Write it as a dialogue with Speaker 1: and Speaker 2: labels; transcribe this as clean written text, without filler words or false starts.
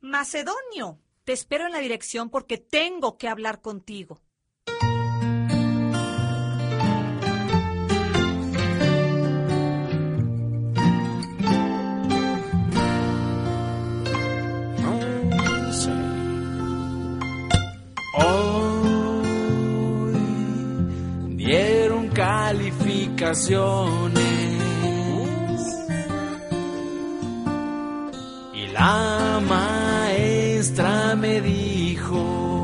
Speaker 1: Macedonio, te espero en la dirección porque tengo que hablar contigo.
Speaker 2: Hoy dieron calificaciones y la maestra me dijo: